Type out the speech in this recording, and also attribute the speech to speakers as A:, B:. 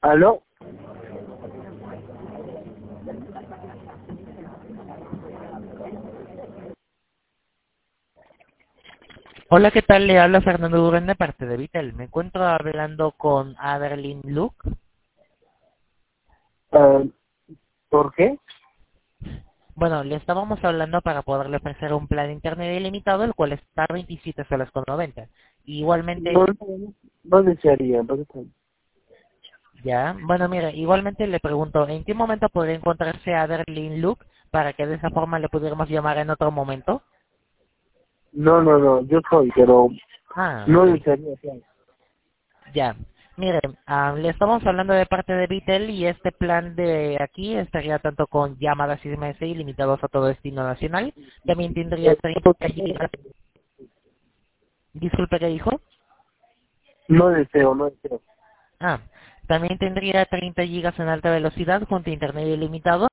A: ¿Aló?
B: Hola, ¿qué tal? Le habla Fernando Durán de parte de Vitel. Me encuentro hablando con Adeline Luke.
A: Ah, ¿Por qué?
B: Bueno, le estábamos hablando para poderle ofrecer un plan de internet ilimitado, el cual está a 27 soles con 90.
A: No,
B: Igualmente,
A: no desearía, no desearía.
B: ya, bueno, mire, igualmente le pregunto, ¿en qué momento podría encontrarse Adeline Luke para que de esa forma le pudiéramos llamar en otro momento?
A: No, yo soy, pero
B: Ah,
A: no
B: ok.
A: desearía, claro.
B: Ya. Mire, le estamos hablando de parte de Vitel y este plan de aquí estaría tanto con llamadas y SMS ilimitados a todo destino nacional. También tendría 30 gigas. Disculpe, ¿qué dijo?
A: No deseo.
B: Ah, también tendría 30 gigas en alta velocidad junto a internet ilimitado.